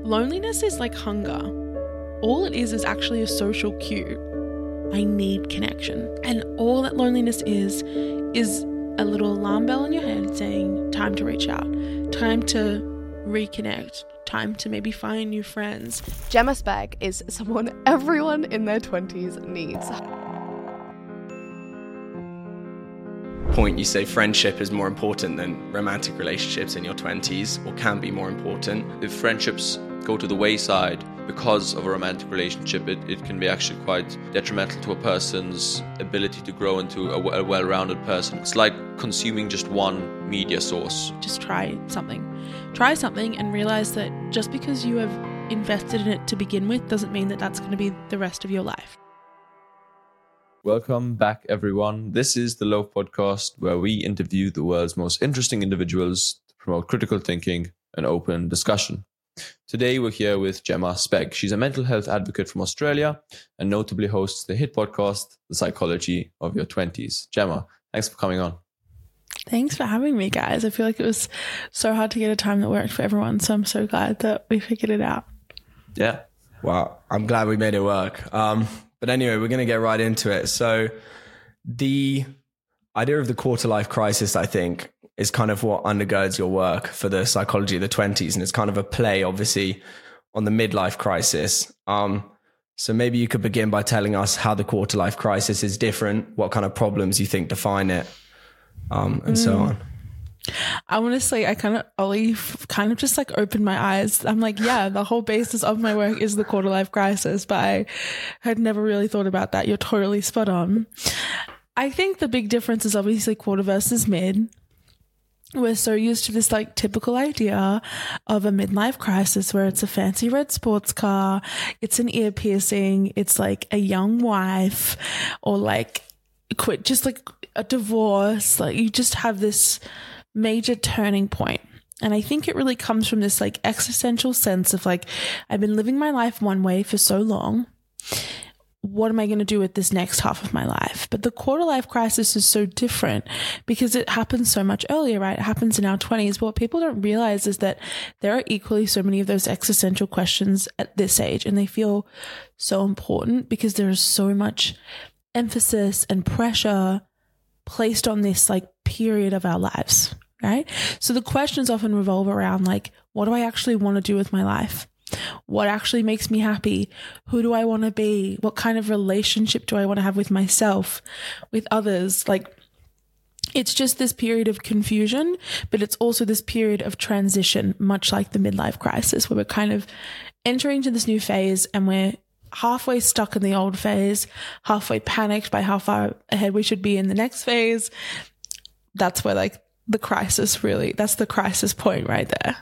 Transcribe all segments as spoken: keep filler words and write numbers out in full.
Loneliness is like hunger. All it is is actually a social cue. I need connection. And all that loneliness is, is a little alarm bell in your head saying, time to reach out, time to reconnect, time to maybe find new friends. Gemma Spegg is someone everyone in their twenties needs. Point you say friendship is more important than romantic relationships in your twenties, or can be more important. If friendships go to the wayside because of a romantic relationship, it, it can be actually quite detrimental to a person's ability to grow into a, a well-rounded person. It's like consuming just one media source. Just try something. Try something and realize that just because you have invested in it to begin with doesn't mean that that's going to be the rest of your life. Welcome back, everyone. This is the Loaf Podcast, where we interview the world's most interesting individuals to promote critical thinking and open discussion. Today, we're here with Gemma Spegg. She's a mental health advocate from Australia and notably hosts the hit podcast, The Psychology of Your twenties. Gemma, thanks for coming on. Thanks for having me, guys. I feel like it was so hard to get a time that worked for everyone, so I'm so glad that we figured it out. Yeah. Wow, I'm glad we made it work. Um, but anyway, we're going to get right into it. So the idea of the quarter life crisis, I think, is kind of what undergirds your work for the psychology of the twenties. And it's kind of a play, obviously, on the midlife crisis. Um, so maybe you could begin by telling us how the quarter life crisis is different, what kind of problems you think define it, um, and mm. so on. I want to say I kind of, Ollie kind of just like opened my eyes. I'm like, yeah, the whole basis of my work is the quarter life crisis, but I had never really thought about that. You're totally spot on. I think the big difference is obviously quarter versus mid. We're so used to this like typical idea of a midlife crisis where it's a fancy red sports car, it's an ear piercing, it's like a young wife, or like quit, just like a divorce. Like you just have this major turning point. And I think it really comes from this like existential sense of like, I've been living my life one way for so long. What am I going to do with this next half of my life? But the quarter life crisis is so different because it happens so much earlier, right? It happens in our twenties. But what people don't realize is that there are equally so many of those existential questions at this age, and they feel so important because there is so much emphasis and pressure placed on this like period of our lives, right? So the questions often revolve around like, what do I actually want to do with my life? What actually makes me happy? Who do I want to be? What kind of relationship do I want to have with myself, with others? Like, it's just this period of confusion, but it's also this period of transition, much like the midlife crisis, where we're kind of entering into this new phase and we're halfway stuck in the old phase, halfway panicked by how far ahead we should be in the next phase. That's where like the crisis really, that's the crisis point right there.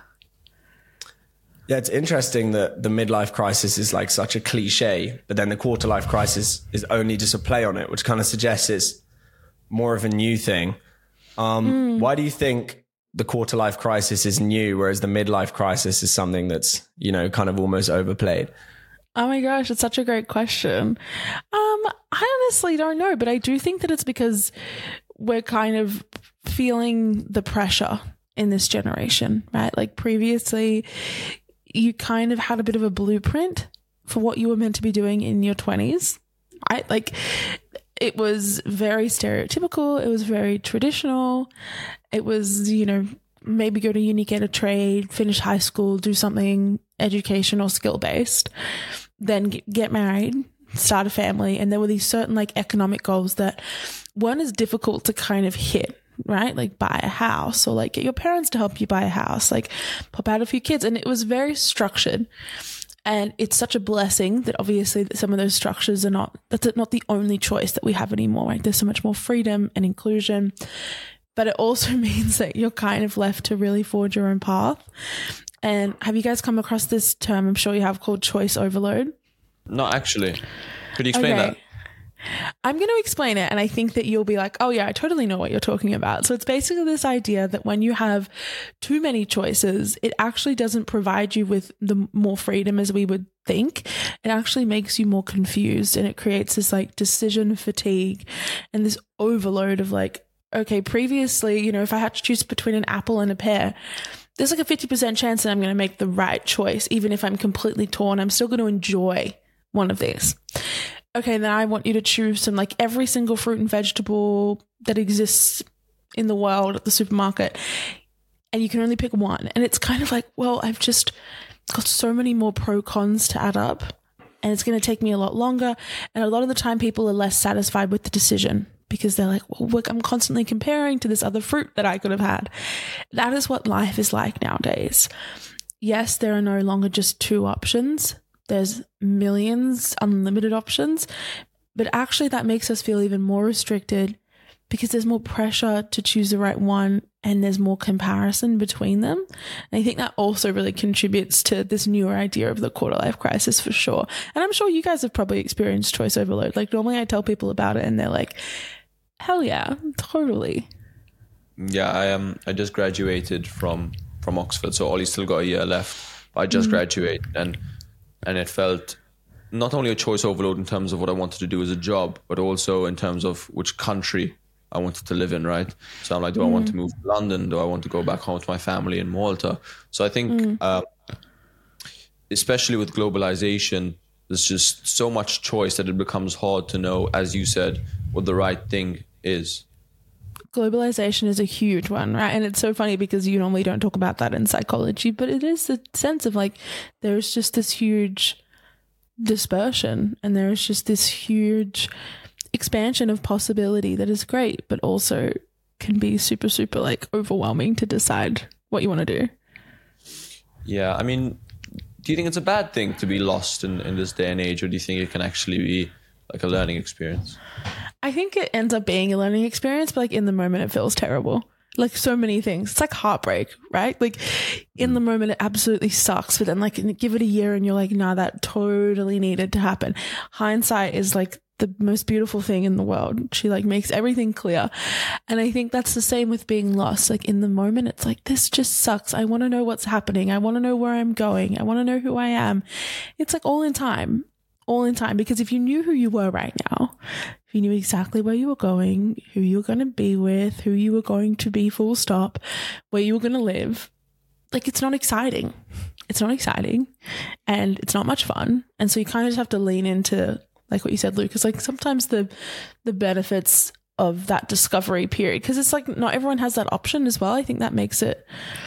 Yeah, it's interesting that the midlife crisis is like such a cliche, but then the quarter life crisis is only just a play on it, which kind of suggests it's more of a new thing. Um, mm. Why do you think the quarter life crisis is new, whereas the midlife crisis is something that's, you know, kind of almost overplayed? Oh my gosh, it's such a great question. Um, I honestly don't know, but I do think that it's because we're kind of feeling the pressure in this generation, right? Like previously, you kind of had a bit of a blueprint for what you were meant to be doing in your twenties, right? Like it was very stereotypical. It was very traditional. It was, you know, maybe go to uni, get a trade, finish high school, do something educational, skill-based, then get married, start a family. And there were these certain like economic goals that weren't as difficult to kind of hit, right? Like buy a house or like get your parents to help you buy a house, like pop out a few kids. And it was very structured. And it's such a blessing that obviously some of those structures are not, that's not the only choice that we have anymore. Right? There's so much more freedom and inclusion, but it also means that you're kind of left to really forge your own path. And have you guys come across this term? I'm sure you have, called choice overload. Not actually. Could you explain okay. that? I'm going to explain it, and I think that you'll be like, oh yeah, I totally know what you're talking about. So it's basically this idea that when you have too many choices, it actually doesn't provide you with the more freedom as we would think. It actually makes you more confused, and it creates this like decision fatigue and this overload of like, okay, previously, you know, if I had to choose between an apple and a pear, there's like a fifty percent chance that I'm going to make the right choice. Even if I'm completely torn, I'm still going to enjoy one of these. Okay, then I want you to choose some, like every single fruit and vegetable that exists in the world at the supermarket, and you can only pick one. And it's kind of like, well, I've just got so many more pro cons to add up, and it's going to take me a lot longer. And a lot of the time people are less satisfied with the decision because they're like, well, look, I'm constantly comparing to this other fruit that I could have had. That is what life is like nowadays. Yes, there are no longer just two options. There's millions, unlimited options, but actually that makes us feel even more restricted because there's more pressure to choose the right one and there's more comparison between them. And I think that also really contributes to this newer idea of the quarter life crisis for sure. And I'm sure you guys have probably experienced choice overload. Like normally I tell people about it and they're like, hell yeah, totally. Yeah, I um I just graduated from from Oxford, so Ollie still got a year left. I just mm-hmm. graduated and and it felt not only a choice overload in terms of what I wanted to do as a job, but also in terms of which country I wanted to live in, right? So I'm like, do mm. I want to move to London? Do I want to go back home to my family in Malta? So I think, mm. uh, especially with globalization, there's just so much choice that it becomes hard to know, as you said, what the right thing is. Globalization is a huge one, right? And it's so funny because you normally don't talk about that in psychology, but it is the sense of like, there's just this huge dispersion and there's just this huge expansion of possibility that is great, but also can be super, super like overwhelming to decide what you want to do. Yeah. I mean, do you think it's a bad thing to be lost in, in this day and age, or do you think it can actually be like a learning experience? I think it ends up being a learning experience, but like in the moment it feels terrible. Like so many things. It's like heartbreak, right? Like in the moment it absolutely sucks, but then like give it a year and you're like, nah, that totally needed to happen. Hindsight is like the most beautiful thing in the world. She like makes everything clear. And I think that's the same with being lost. Like in the moment, it's like, this just sucks. I want to know what's happening. I want to know where I'm going. I want to know who I am. It's like all in time, all in time. Because if you knew who you were right now, if you knew exactly where you were going, who you were going to be with, who you were going to be full stop, where you were going to live, like it's not exciting. It's not exciting and it's not much fun. And so you kind of just have to lean into like what you said, Lucas, like sometimes the the benefits of that discovery period, because it's like not everyone has that option as well. I think that makes it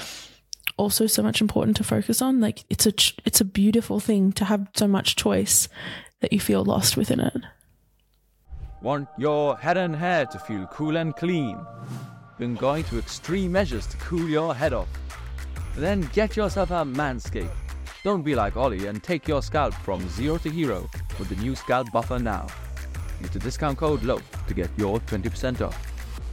also so much important to focus on. Like it's a it's a beautiful thing to have so much choice that you feel lost within it. Want your head and hair to feel cool and clean? Been going to extreme measures to cool your head off? Then get yourself a Manscaped. Don't be like Ollie and take your scalp from zero to hero with the new Scalp Buffer now. Use the discount code LOAF to get your twenty percent off.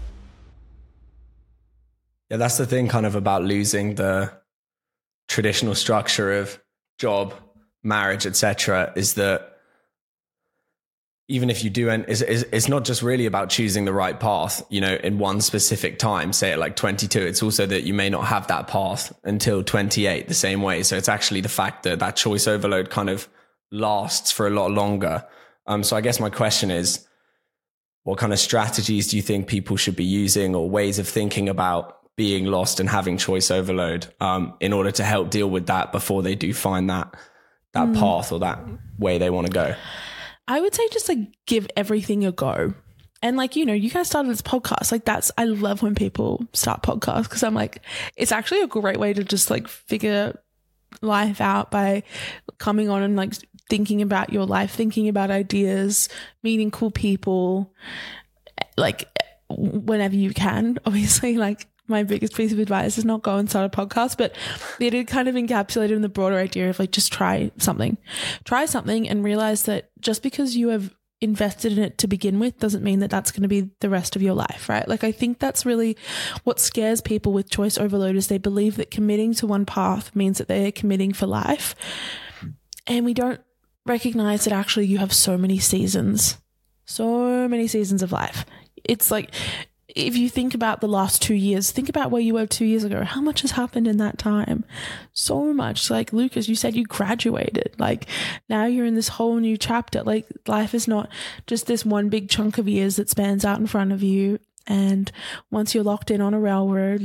Yeah, that's the thing kind of about losing the traditional structure of job, marriage, et cetera, is that even if you do, and it's, it's not just really about choosing the right path, you know, in one specific time, say at like twenty-two, it's also that you may not have that path until twenty-eight the same way. So it's actually the fact that that choice overload kind of lasts for a lot longer. Um, so I guess my question is, what kind of strategies do you think people should be using or ways of thinking about being lost and having choice overload um, in order to help deal with that before they do find that, that mm. path or that way they want to go? I would say just like give everything a go. And like, you know, you guys started this podcast. Like that's, I love when people start podcasts because I'm like, it's actually a great way to just like figure life out by coming on and like thinking about your life, thinking about ideas, meeting cool people, like whenever you can. Obviously, like my biggest piece of advice is not go and start a podcast, but it did kind of encapsulate in the broader idea of like, just try something, try something and realize that just because you have invested in it to begin with doesn't mean that that's going to be the rest of your life, right? Like I think that's really what scares people with choice overload is they believe that committing to one path means that they're committing for life. And we don't recognize that actually you have so many seasons, so many seasons of life. It's like, if you think about the last two years, think about where you were two years ago. How much has happened in that time? So much. Like Lucas, you said you graduated. Like now you're in this whole new chapter. Like life is not just this one big chunk of years that spans out in front of you. And once you're locked in on a railroad, like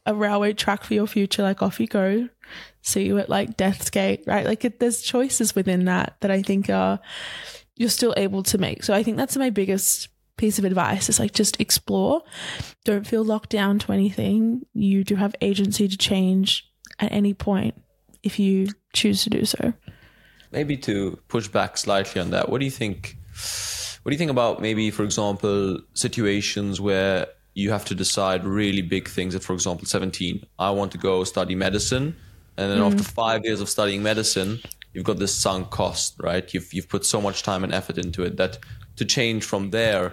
a railway track for your future, like off you go. See you at like Death's Gate, right? Like it, there's choices within that that I think are you're still able to make. So I think that's my biggest piece of advice is like just explore. Don't feel locked down to anything. You do have agency to change at any point if you choose to do so. Maybe to push back slightly on that, what do you think? What do you think about maybe, for example, situations where you have to decide really big things at, for example, seventeen, I want to go study medicine. And then mm. after five years of studying medicine, you've got this sunk cost, right? You've, you've put so much time and effort into it that to change from there,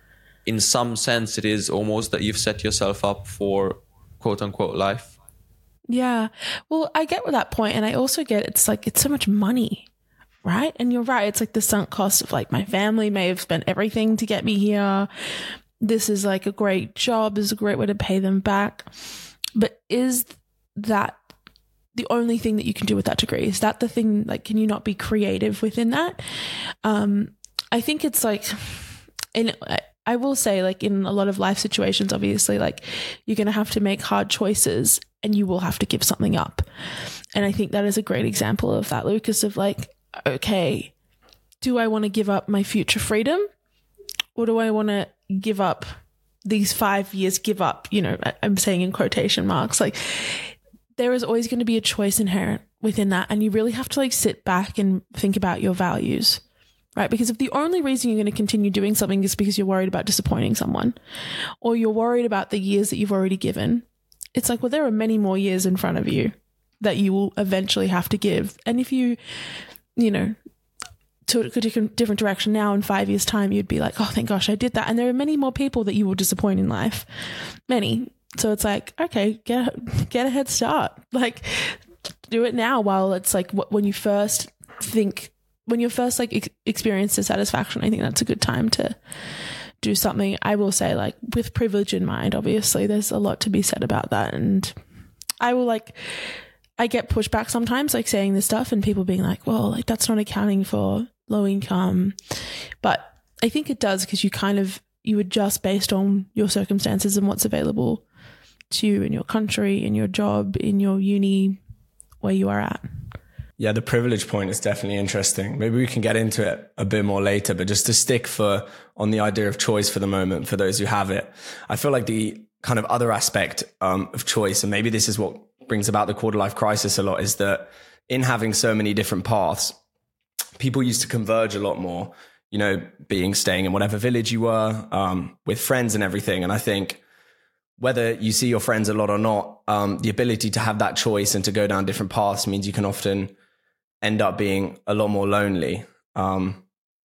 in some sense, it is almost that you've set yourself up for quote unquote life. Yeah. Well, I get that point, and I also get it's like it's so much money, right? And you're right. It's like the sunk cost of like my family may have spent everything to get me here. This is like a great job. This is a great way to pay them back. But is that the only thing that you can do with that degree? Is that the thing, like, can you not be creative within that? Um, I think it's like, and I will say like in a lot of life situations, obviously, like you're going to have to make hard choices and you will have to give something up. And I think that is a great example of that, Lucas, of like, okay, do I want to give up my future freedom, or do I want to give up these five years, give up, you know, I'm saying in quotation marks, like there is always going to be a choice inherent within that. And you really have to like sit back and think about your values, right? Because if the only reason you're going to continue doing something is because you're worried about disappointing someone, or you're worried about the years that you've already given, it's like, well, there are many more years in front of you that you will eventually have to give. And if you, you know, took a different, different direction now in five years time, you'd be like, oh, thank gosh, I did that. And there are many more people that you will disappoint in life. Many. So it's like, okay, get, get a head start. Like do it now while it's like when you first think, when you first like ex- experience dissatisfaction. I think that's a good time to do something. I will say, like with privilege in mind, obviously there's a lot to be said about that. And I will like, I get pushback sometimes, like saying this stuff and people being like, well, like that's not accounting for low income. But I think it does, because you kind of, you adjust based on your circumstances and what's available to you in your country, in your job, in your uni, where you are at. Yeah, the privilege point is definitely interesting. Maybe we can get into it a bit more later, but just to stick for on the idea of choice for the moment, for those who have it, I feel like the kind of other aspect um, of choice, and maybe this is what brings about the quarter life crisis a lot, is that in having so many different paths, people used to converge a lot more, you know, being staying in whatever village you were, um, with friends and everything. And I think whether you see your friends a lot or not, um, the ability to have that choice and to go down different paths means you can often end up being a lot more lonely. Um,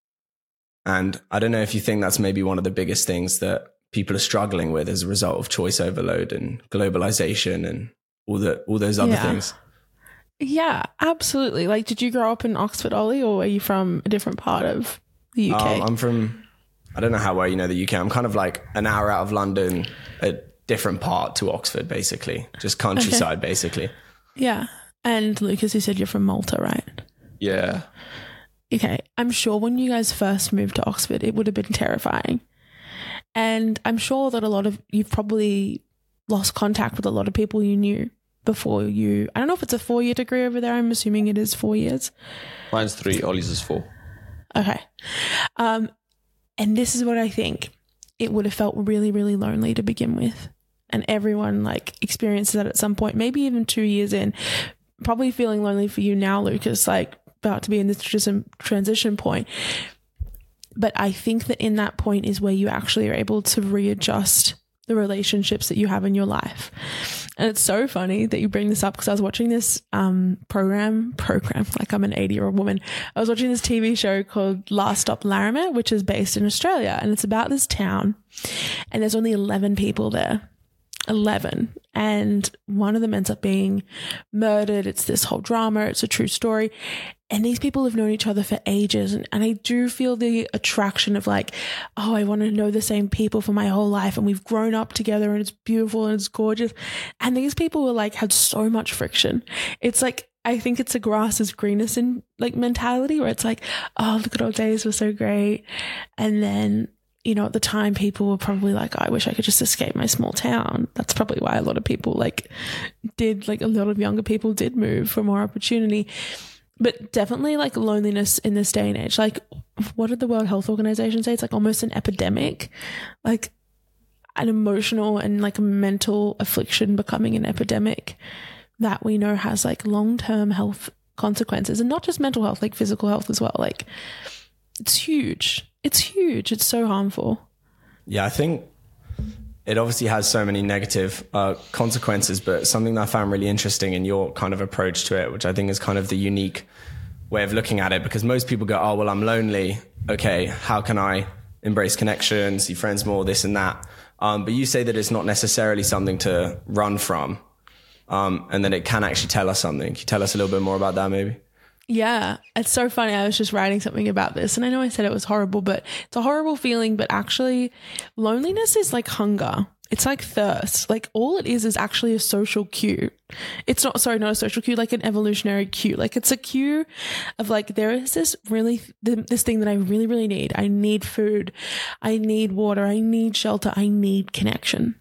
and I don't know if you think that's maybe one of the biggest things that people are struggling with as a result of choice overload and globalization and all the all those other yeah. things. Yeah, absolutely. Like, did you grow up in Oxford, Ollie, or are you from a different part of the U K? Um, I'm from, I don't know how well you know the U K. I'm kind of like an hour out of London, a different part to Oxford, basically. Just countryside, okay. basically. Yeah. And Lucas, you said you're from Malta, right? Yeah. Okay. I'm sure when you guys first moved to Oxford, it would have been terrifying. And I'm sure that a lot of, you've probably lost contact with a lot of people you knew before you, I don't know if it's a four year degree over there. I'm assuming it is four years. Mine's three. Ollie's is four. Okay. Um, and this is what I think. It would have felt really, really lonely to begin with. And everyone like experiences that at some point, maybe even two years in, probably feeling lonely for you now, Lucas, like about to be in this transition point. But I think that in that point is where you actually are able to readjust the relationships that you have in your life. And it's so funny that you bring this up, because I was watching this um, program, program, like I'm an eighty year old woman. I was watching this T V show called Last Stop Larimer, which is based in Australia. And it's about this town and there's only eleven people there. eleven. And one of them ends up being murdered. It's this whole drama. It's a true story. And these people have known each other for ages. And, and I do feel the attraction of like, oh, I want to know the same people for my whole life. And we've grown up together and it's beautiful and it's gorgeous. And these people were like, had so much friction. It's like, I think it's a grass is greenest in like mentality, where it's like, oh, the good old days were so great. And then you know, at the time people were probably like, I wish I could just escape my small town. That's probably why a lot of people like did, like a lot of younger people did move for more opportunity. But definitely like loneliness in this day and age, like what did the World Health Organization say? It's like almost an epidemic, like an emotional and like a mental affliction becoming an epidemic that we know has like long-term health consequences, and not just mental health, like physical health as well. Like it's huge. It's huge. It's so harmful. Yeah, I think it obviously has so many negative uh, consequences, but something that I found really interesting in your kind of approach to it, which I think is kind of the unique way of looking at it, because most people go, oh, well, I'm lonely. Okay, how can I embrace connection, see friends more, this and that? Um, but you say that it's not necessarily something to run from, um, and that it can actually tell us something. Can you tell us a little bit more about that maybe? Yeah, it's so funny. I was just writing something about this, and I know I said it was horrible, but it's a horrible feeling. But actually, loneliness is like hunger. It's like thirst. Like all it is is actually a social cue. It's not, sorry, not a social cue, like an evolutionary cue. Like it's a cue of like, there is this really, this thing that I really, really need. I need food. I need water. I need shelter. I need connection.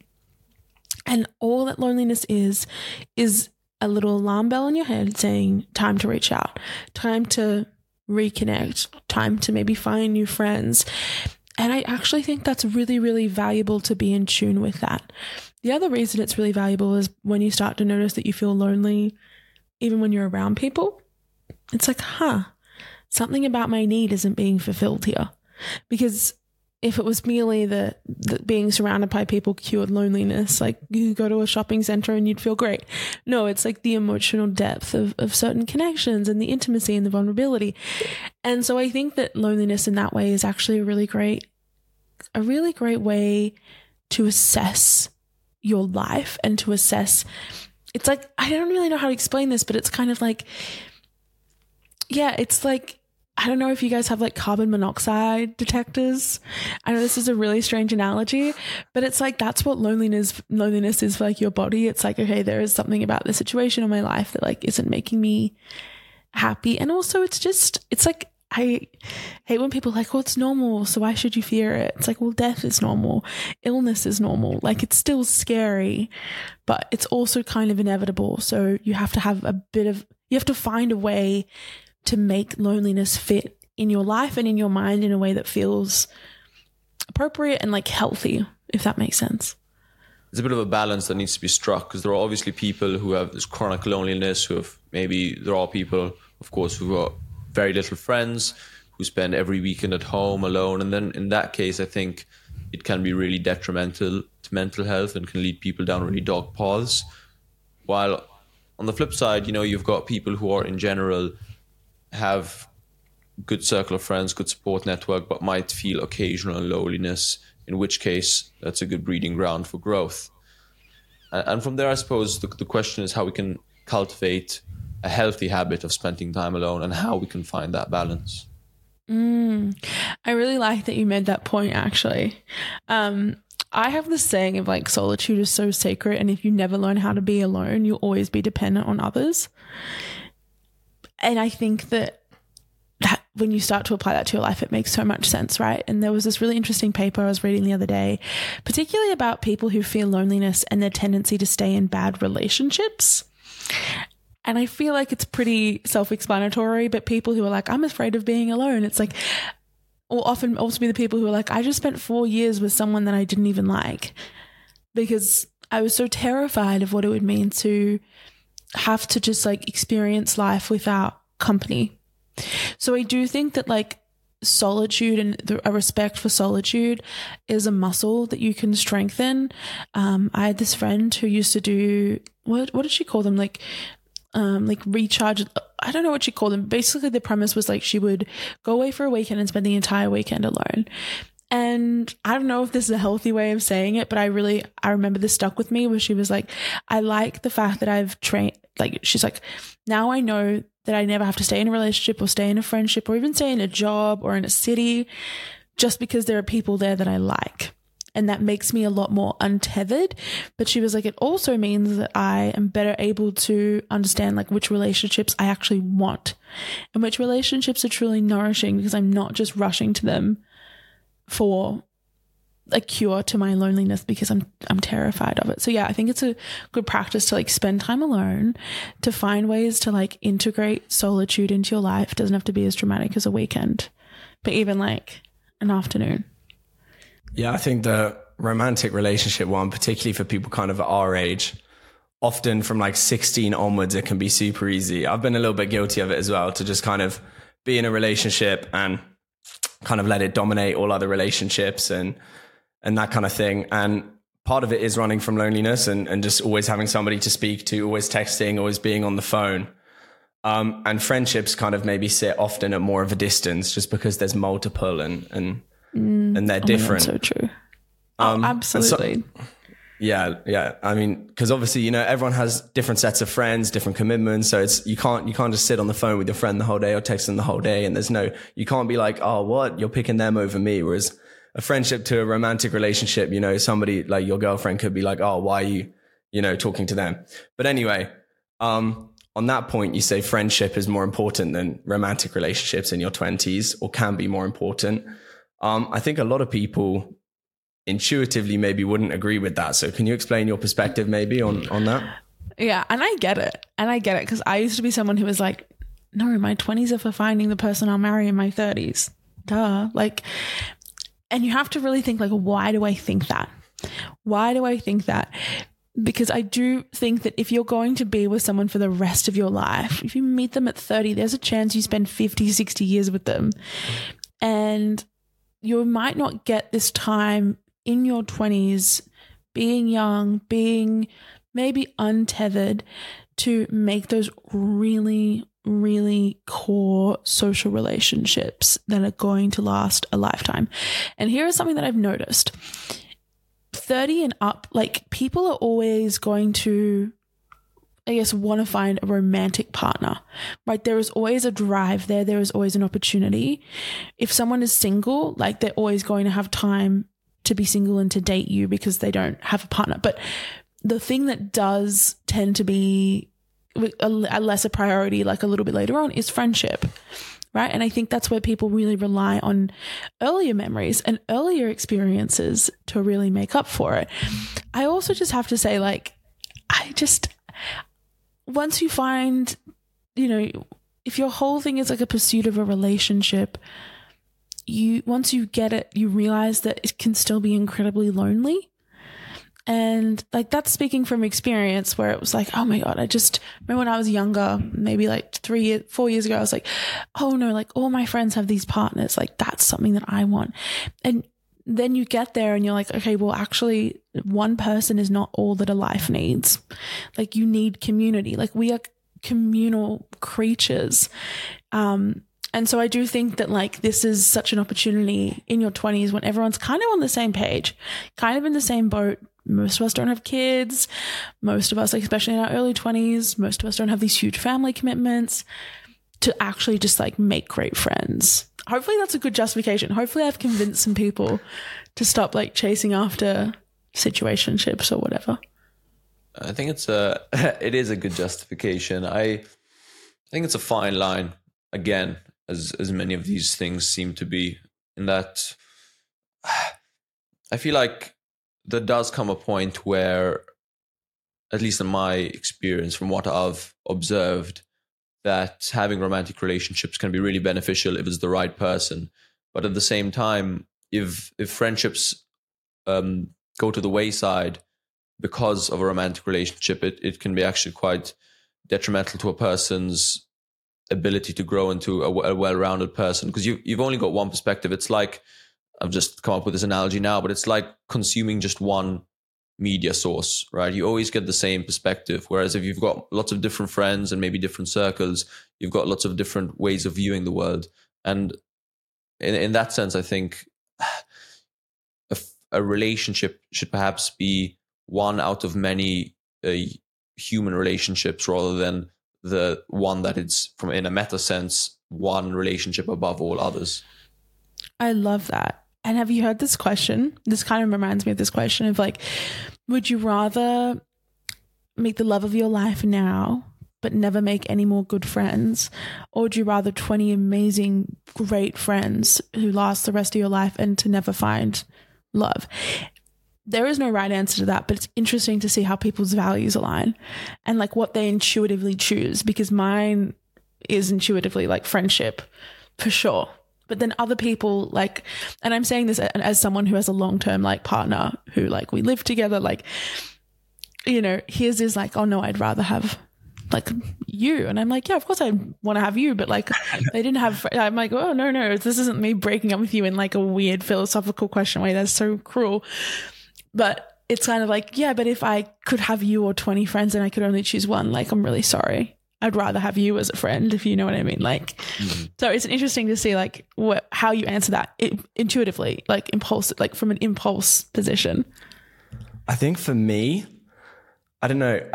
And all that loneliness is, is a little alarm bell in your head saying time to reach out, time to reconnect, time to maybe find new friends. And I actually think that's really, really valuable to be in tune with that. The other reason it's really valuable is when you start to notice that you feel lonely, even when you're around people, it's like, huh, something about my need isn't being fulfilled here. Because if it was merely the, the being surrounded by people cured loneliness, like you go to a shopping center and you'd feel great. No, it's like the emotional depth of, of certain connections and the intimacy and the vulnerability. And so I think that loneliness in that way is actually a really great, a really great way to assess your life and to assess, it's like, I don't really know how to explain this, but it's kind of like, yeah, it's like, I don't know if you guys have like carbon monoxide detectors. I know this is a really strange analogy, but it's like, that's what loneliness, loneliness is for like your body. It's like, okay, there is something about the situation in my life that like isn't making me happy. And also it's just, it's like, I hate when people are like, well, it's normal, so why should you fear it? It's like, well, death is normal. Illness is normal. Like it's still scary, but it's also kind of inevitable. So you have to have a bit of, you have to find a way to make loneliness fit in your life and in your mind in a way that feels appropriate and like healthy, if that makes sense. There's a bit of a balance that needs to be struck, because there are obviously people who have this chronic loneliness, who have maybe, there are people, of course, who got very little friends, who spend every weekend at home alone. And then in that case, I think it can be really detrimental to mental health and can lead people down really dark paths. While on the flip side, you know, you've got people who are in general have good circle of friends, good support network, but might feel occasional loneliness, in which case that's a good breeding ground for growth. And from there, I suppose the, the question is how we can cultivate a healthy habit of spending time alone and how we can find that balance. Mm, I really like that you made that point, actually. Um, I have this saying of like, solitude is so sacred, and if you never learn how to be alone, you'll always be dependent on others. And I think that that when you start to apply that to your life, it makes so much sense, right? And there was this really interesting paper I was reading the other day, particularly about people who feel loneliness and their tendency to stay in bad relationships. And I feel like it's pretty self-explanatory, but people who are like, I'm afraid of being alone, it's like, will often also be the people who are like, I just spent four years with someone that I didn't even like because I was so terrified of what it would mean to have to just like experience life without company. So I do think that like solitude and the, a respect for solitude is a muscle that you can strengthen. Um, I had this friend who used to do, what, what did she call them? Like, Um, like recharge, I don't know what she called them. Basically the premise was like she would go away for a weekend and spend the entire weekend alone. And I don't know if this is a healthy way of saying it, but I really, I remember this stuck with me where she was like, I like the fact that I've trained, like she's like, now I know that I never have to stay in a relationship or stay in a friendship or even stay in a job or in a city just because there are people there that I like. And that makes me a lot more untethered. But she was like, it also means that I am better able to understand like which relationships I actually want and which relationships are truly nourishing because I'm not just rushing to them for a cure to my loneliness because I'm I'm terrified of it. So yeah, I think it's a good practice to like spend time alone, to find ways to like integrate solitude into your life. It doesn't have to be as dramatic as a weekend, but even like an afternoon. Yeah, I think the romantic relationship one, particularly for people kind of at our age, often from like sixteen onwards, it can be super easy. I've been a little bit guilty of it as well, to just kind of be in a relationship and kind of let it dominate all other relationships and and that kind of thing. And part of it is running from loneliness and, and just always having somebody to speak to, always texting, always being on the phone. Um, and friendships kind of maybe sit often at more of a distance just because there's multiple and and, mm. and they're oh different. God, so true. Um, oh, absolutely. So, yeah, yeah. I mean, because obviously, you know, everyone has different sets of friends, different commitments. So it's you can't you can't just sit on the phone with your friend the whole day or text them the whole day. And there's no, you can't be like, oh, what? You're picking them over me. Whereas a friendship to a romantic relationship, you know, somebody like your girlfriend could be like, oh, why are you, you know, talking to them? But anyway, um, on that point, you say friendship is more important than romantic relationships in your twenties, or can be more important. Um, I think a lot of people intuitively maybe wouldn't agree with that. So can you explain your perspective maybe on, on that? Yeah. And I get it. And I get it because I used to be someone who was like, no, my twenties are for finding the person I'll marry in my thirties. Duh. Like, and you have to really think like, why do I think that? Why do I think that? Because I do think that if you're going to be with someone for the rest of your life, if you meet them at thirty, there's a chance you spend fifty, sixty years with them. And you might not get this time in your twenties, being young, being maybe untethered, to make those really, really core social relationships that are going to last a lifetime. And here is something that I've noticed. thirty and up, like people are always going to, I guess, want to find a romantic partner, right? There is always a drive there. There is always an opportunity. If someone is single, like they're always going to have time to be single and to date you because they don't have a partner. But the thing that does tend to be a, a lesser priority, like a little bit later on, is friendship, right? And I think that's where people really rely on earlier memories and earlier experiences to really make up for it. I also just have to say, like, I just, once you find, you know, if your whole thing is like a pursuit of a relationship, you, once you get it, you realize that it can still be incredibly lonely. And like, that's speaking from experience, where it was like, oh my God, I just remember when I was younger, maybe like three, years, four years ago, I was like, oh no, like all my friends have these partners. Like that's something that I want. And then you get there and you're like, okay, well, actually one person is not all that a life needs. Like you need community. Like we are communal creatures. Um, And so I do think that like this is such an opportunity in your twenties when everyone's kind of on the same page, kind of in the same boat. Most of us don't have kids. Most of us, like especially in our early twenties, most of us don't have these huge family commitments, to actually just like make great friends. Hopefully that's a good justification. Hopefully I've convinced some people to stop like chasing after situationships or whatever. I think it's a it is a good justification. I I think it's a fine line, again, as as many of these things seem to be, in that I feel like there does come a point where, at least in my experience, from what I've observed, that having romantic relationships can be really beneficial if it's the right person. But at the same time, if if friendships um, go to the wayside because of a romantic relationship, it, it can be actually quite detrimental to a person's ability to grow into a, a well-rounded person, because you, you've only got one perspective. It's like, I've just come up with this analogy now, but it's like consuming just one media source, right? You always get the same perspective. Whereas if you've got lots of different friends and maybe different circles, you've got lots of different ways of viewing the world. And in, in that sense, I think a, a relationship should perhaps be one out of many uh, human relationships, rather than the one that it's, from in a meta sense, one relationship above all others. I love that. And have you heard this question? This kind of reminds me of this question of like, would you rather make the love of your life now, but never make any more good friends? Or would you rather twenty amazing, great friends who last the rest of your life and to never find love? There is no right answer to that, but it's interesting to see how people's values align and like what they intuitively choose, because mine is intuitively like friendship for sure. But then other people like, and I'm saying this as someone who has a long-term like partner who like we live together, like, you know, his is like, oh no, I'd rather have like you. And I'm like, yeah, of course I want to have you. But like they didn't have, I'm like, oh no, no, this isn't me breaking up with you in like a weird philosophical question way. That's so cruel. But it's kind of like, yeah, but if I could have you or twenty friends and I could only choose one, like, I'm really sorry. I'd rather have you as a friend, if you know what I mean. Like, mm-hmm. So it's interesting to see like what, how you answer that it, intuitively, like impulsive, like from an impulse position. I think for me, I don't know.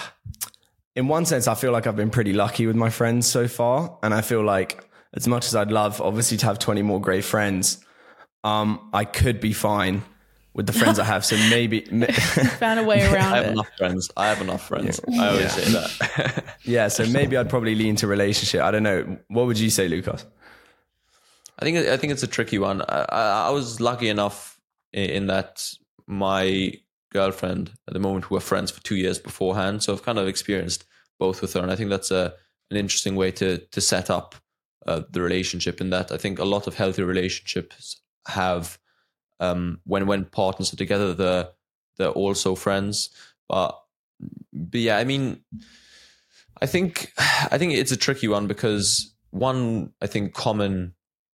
In one sense, I feel like I've been pretty lucky with my friends so far. And I feel like as much as I'd love obviously to have twenty more great friends, um, I could be fine with the friends I have. So maybe found a way around I have it. enough friends. I have enough friends. Yeah. I always yeah. say that. Yeah. So maybe I'd probably lean to relationship. I don't know. What would you say, Lucas? I think, I think it's a tricky one. I, I, I was lucky enough in, in that my girlfriend at the moment, we were friends for two years beforehand. So I've kind of experienced both with her. And I think that's a, an interesting way to, to set up uh, the relationship, in that I think a lot of healthy relationships have, Um, when when partners are together, they're they're also friends. But but yeah, I mean, I think I think it's a tricky one, because one I think common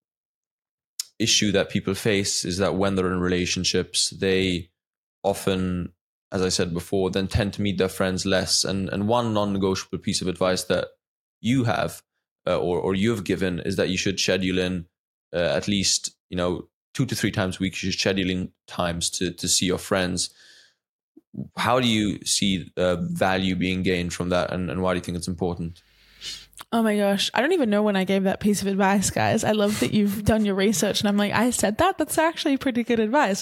issue that people face is that when they're in relationships, they often, as I said before, then tend to meet their friends less. And and one non-negotiable piece of advice that you have uh, or or you've given is that you should schedule in uh, at least, you know, two to three times a week, you're scheduling times to to see your friends. How do you see uh, value being gained from that, and, and why do you think it's important? Oh my gosh, I don't even know when I gave that piece of advice, guys. I love that you've done your research, and I'm like, I said that? That's actually pretty good advice.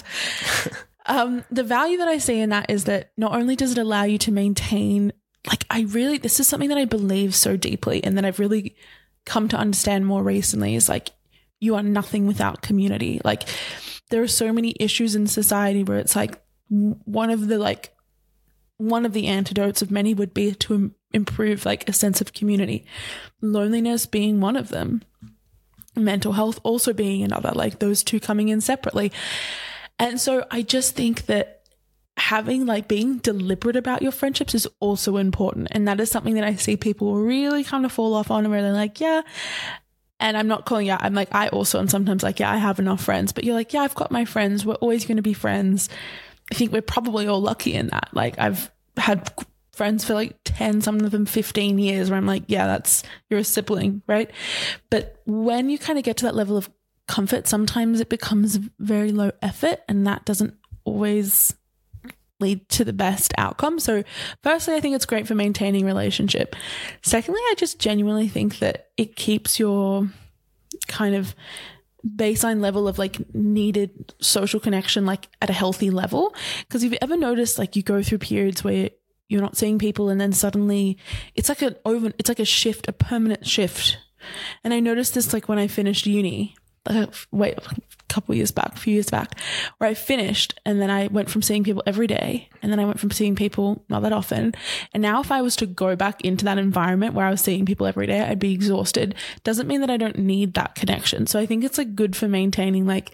um, the value that I see in that is that not only does it allow you to maintain, like I really, this is something that I believe so deeply and that I've really come to understand more recently, is like, you are nothing without community. Like there are so many issues in society where it's like one of the like one of the antidotes of many would be to im- improve like a sense of community, loneliness being one of them, mental health also being another, like those two coming in separately. And so I just think that having like being deliberate about your friendships is also important. And that is something that I see people really kind of fall off on, where they're like, yeah, and I'm not calling you out. I'm like, I also, and sometimes like, yeah, I have enough friends, but you're like, yeah, I've got my friends. We're always going to be friends. I think we're probably all lucky in that. Like I've had friends for like ten, some of them fifteen years, where I'm like, yeah, that's, you're a sibling, right? But when you kind of get to that level of comfort, sometimes it becomes very low effort, and that doesn't always lead to the best outcome. So firstly, I think it's great for maintaining relationship. Secondly, I just genuinely think that it keeps your kind of baseline level of like needed social connection like at a healthy level. Because if you ever noticed, like you go through periods where you're not seeing people, and then suddenly it's like an over it's like a shift, a permanent shift. And I noticed this like when I finished uni, like wait a couple of years back, a few years back, where I finished, and then I went from seeing people every day, and then I went from seeing people not that often. And now if I was to go back into that environment where I was seeing people every day, I'd be exhausted. Doesn't mean that I don't need that connection. So I think it's like good for maintaining like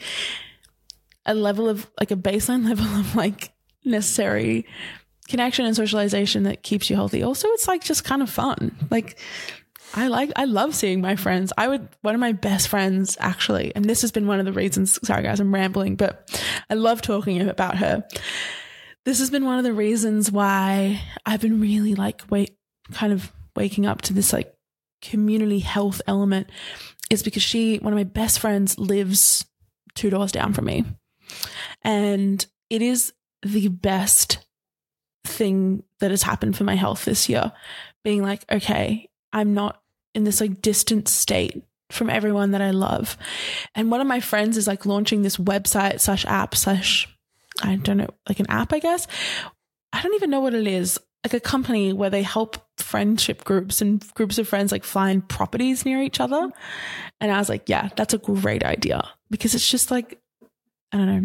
a level of like a baseline level of like necessary connection and socialization that keeps you healthy. Also, it's like just kind of fun. Like I like, I love seeing my friends. I would, one of my best friends actually, and this has been one of the reasons, sorry guys, I'm rambling, but I love talking about her. This has been one of the reasons why I've been really like, wait, kind of waking up to this like community health element, is because she, one of my best friends, lives two doors down from me. And it is the best thing that has happened for my health this year, being like, okay, I'm not in this like distant state from everyone that I love. And one of my friends is like launching this website slash app slash, I don't know, like an app, I guess. I don't even know what it is. Like a company where they help friendship groups and groups of friends like find properties near each other. And I was like, yeah, that's a great idea, because it's just like, I don't know,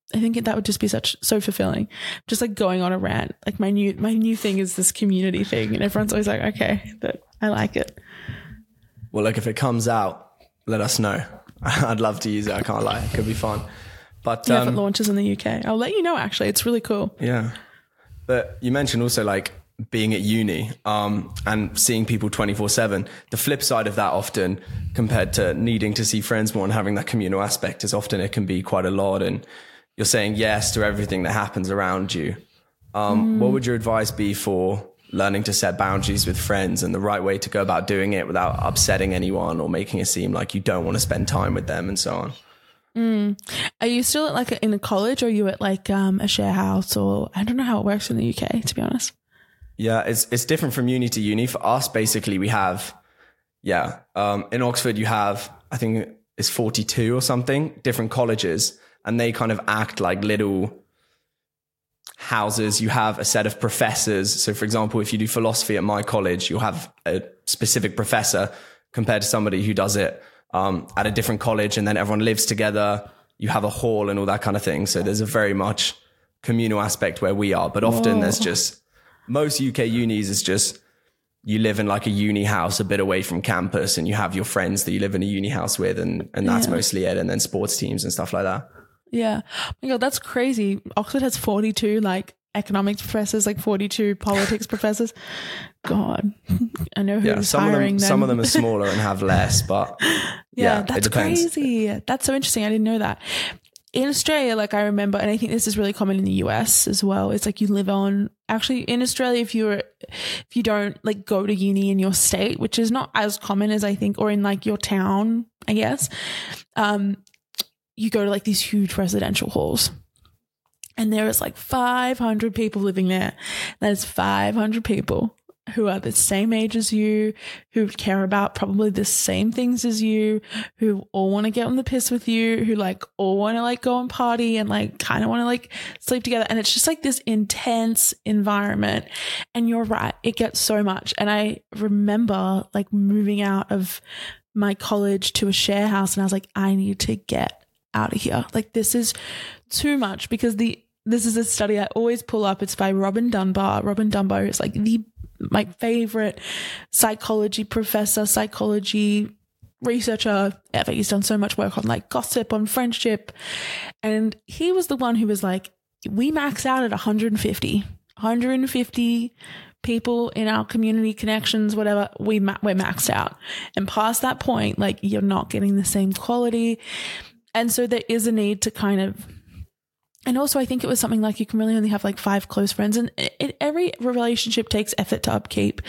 I think that would just be such so fulfilling. Just like going on a rant. Like my new my new thing is this community thing, and everyone's always like, okay, that I like it. Well, look, if it comes out, let us know. I'd love to use it. I can't lie. It could be fun. But yeah, um, if it launches in the U K, I'll let you know. Actually, it's really cool. Yeah. But you mentioned also like being at uni um, and seeing people twenty-four seven. The flip side of that often, compared to needing to see friends more and having that communal aspect, is often it can be quite a lot. And you're saying yes to everything that happens around you. Um, mm. What would your advice be for learning to set boundaries with friends and the right way to go about doing it without upsetting anyone or making it seem like you don't want to spend time with them and so on? Mm. Are you still at like a, in a college, or are you at like um, a share house, or I don't know how it works in the U K, to be honest. Yeah, it's it's different from uni to uni. For us, basically, we have, yeah, um, in Oxford, you have, I think it's forty-two or something, different colleges, and they kind of act like little houses. You have a set of professors. So, for example, if you do philosophy at my college, you'll have a specific professor compared to somebody who does it um, at a different college, and then everyone lives together. You have a hall and all that kind of thing. So there's a very much communal aspect where we are, but often Whoa. there's just, most U K unis is just, you live in like a uni house a bit away from campus, and you have your friends that you live in a uni house with, and, and that's Yeah. mostly it. And then sports teams and stuff like that. Yeah. Oh my God, that's crazy. Oxford has forty-two like economics professors, like forty-two politics professors. God, I know who's Yeah, some of hiring them, them. some of them are smaller and have less, but yeah, yeah, that's it depends. crazy. That's so interesting. I didn't know that. In Australia, like I remember, and I think this is really common in the U S as well. It's like you live on, actually in Australia, if you're, if you don't like go to uni in your state, which is not as common as I think, or in like your town, I guess, um, you go to like these huge residential halls. And there is like five hundred people living there. That is five hundred people who are the same age as you, who care about probably the same things as you, who all want to get on the piss with you, who like all want to like go and party and like kind of want to like sleep together. And it's just like this intense environment. And you're right, it gets so much. And I remember like moving out of my college to a share house, and I was like, I need to get out of here. Like this is too much, because the this is a study I always pull up. It's by Robin Dunbar. Robin Dunbar is like the my favorite psychology professor, psychology researcher ever. He's done so much work on like gossip, on friendship. And he was the one who was like, we max out at one hundred fifty. one hundred fifty people in our community connections, whatever, we ma- we're maxed out. And past that point, like you're not getting the same quality. And so there is a need to kind of, and also I think it was something like you can really only have like five close friends, and it, it, every relationship takes effort to upkeep.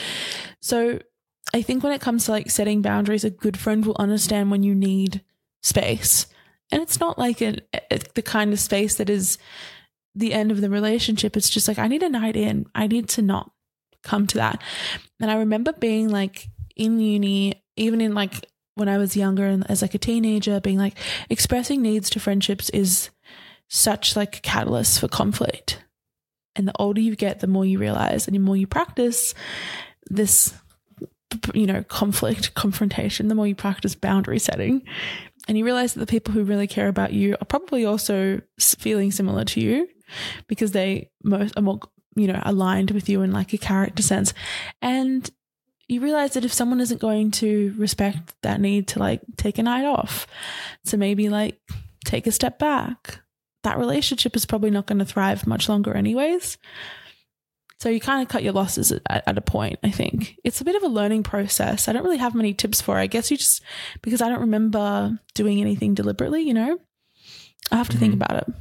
So I think when it comes to like setting boundaries, a good friend will understand when you need space. And it's not like a, a, the kind of space that is the end of the relationship. It's just like, I need a night in. I need to not come to that. And I remember being like in uni, even in like when I was younger and as like a teenager, being like, expressing needs to friendships is such like a catalyst for conflict. And the older you get, the more you realize, and the more you practice this, you know, conflict, confrontation, the more you practice boundary setting. And you realize that the people who really care about you are probably also feeling similar to you, because they most are more, you know, aligned with you in like a character sense. And you realize that if someone isn't going to respect that need to like take a night off, to maybe like take a step back, that relationship is probably not going to thrive much longer anyways. So you kind of cut your losses at, at a point, I think. It's a bit of a learning process. I don't really have many tips for it. I guess you just, because I don't remember doing anything deliberately, you know, I have to mm-hmm. think about it.